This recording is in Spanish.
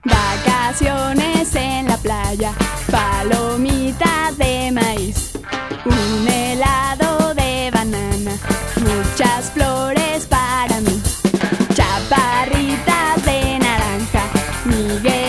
Vacaciones en la playa, palomitas de maíz, un helado de banana, muchas flores para mí, chaparritas de naranja, Miguel